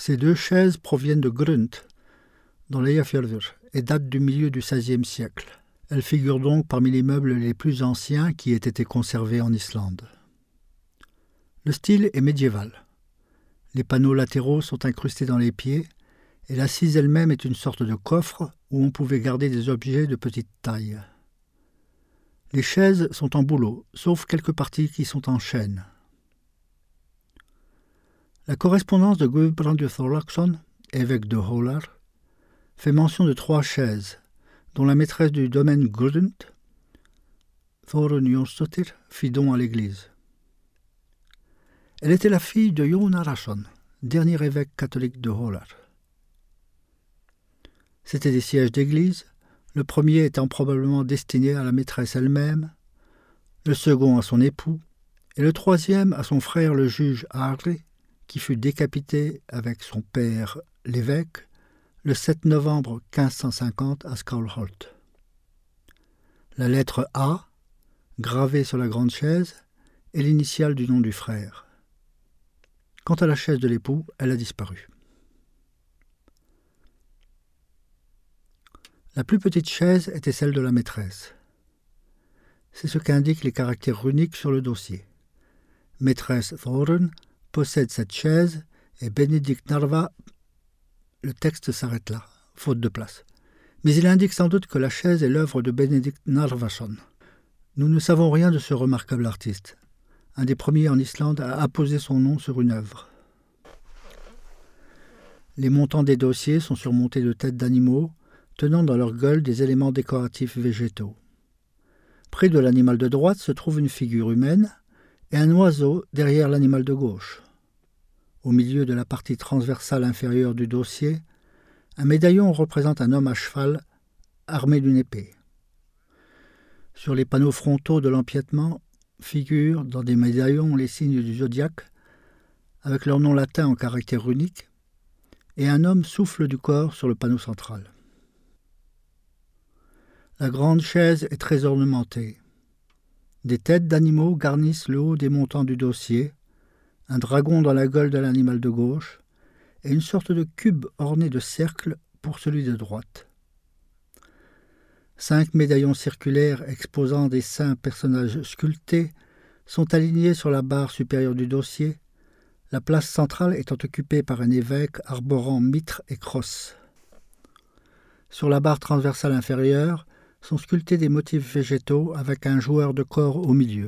Ces 2 chaises proviennent de Grund, dans l'Eyjafjörður, et datent du milieu du XVIe siècle. Elles figurent donc parmi les meubles les plus anciens qui aient été conservés en Islande. Le style est médiéval. Les panneaux latéraux sont incrustés dans les pieds, et l'assise elle-même est une sorte de coffre où on pouvait garder des objets de petite taille. Les chaises sont en bouleau, sauf quelques parties qui sont en chêne. La correspondance de Guðbrandur Thorlaksson, évêque de Hólar, fait mention de 3 chaises, dont la maîtresse du domaine Grund, Þórunn Jónsdóttir, fit don à l'église. Elle était la fille de Jón Arason, dernier évêque catholique de Hólar. C'étaient des sièges d'église, le premier étant probablement destiné à la maîtresse elle-même, le second à son époux, et le troisième à son frère le juge Ari, qui fut décapité avec son père l'évêque le 7 novembre 1550 à Skálholt. La lettre A, gravée sur la grande chaise, est l'initiale du nom du frère. Quant à la chaise de l'époux, elle a disparu. La plus petite chaise était celle de la maîtresse. C'est ce qu'indiquent les caractères runiques sur le dossier. Maîtresse Þórunn possède cette chaise et Benedikt Narva. Le texte s'arrête là, faute de place. Mais il indique sans doute que la chaise est l'œuvre de Benedikt Narvason. Nous ne savons rien de ce remarquable artiste, un des premiers en Islande à apposer son nom sur une œuvre. Les montants des dossiers sont surmontés de têtes d'animaux, tenant dans leur gueule des éléments décoratifs végétaux. Près de l'animal de droite se trouve une figure humaine et un oiseau derrière l'animal de gauche. Au milieu de la partie transversale inférieure du dossier, un médaillon représente un homme à cheval armé d'une épée. Sur les panneaux frontaux de l'empiètement figurent dans des médaillons les signes du zodiaque avec leur nom latin en caractère runique, et un homme souffle du corps sur le panneau central. La grande chaise est très ornementée. Des têtes d'animaux garnissent le haut des montants du dossier, un dragon dans la gueule de l'animal de gauche, et une sorte de cube orné de cercles pour celui de droite. 5 médaillons circulaires exposant des saints personnages sculptés sont alignés sur la barre supérieure du dossier, la place centrale étant occupée par un évêque arborant mitre et crosse. Sur la barre transversale inférieure sont sculptés des motifs végétaux avec un joueur de cor au milieu.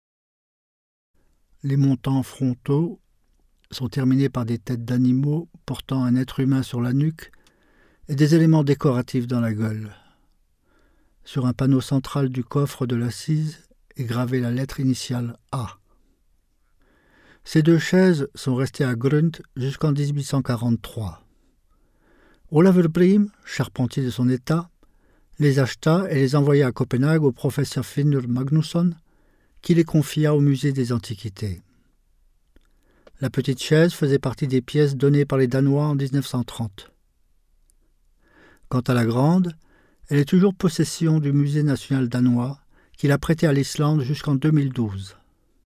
Les montants frontaux sont terminés par des têtes d'animaux portant un être humain sur la nuque et des éléments décoratifs dans la gueule. Sur un panneau central du coffre de l'assise est gravée la lettre initiale A. Ces 2 chaises sont restées à Grund jusqu'en 1843. Ólafur Briem, charpentier de son état, les acheta et les envoya à Copenhague au professeur Finnur Magnusson, qui les confia au musée des Antiquités. La petite chaise faisait partie des pièces données par les Danois en 1930. Quant à la grande, elle est toujours possession du musée national danois, qui l'a prêtée à l'Islande jusqu'en 2012.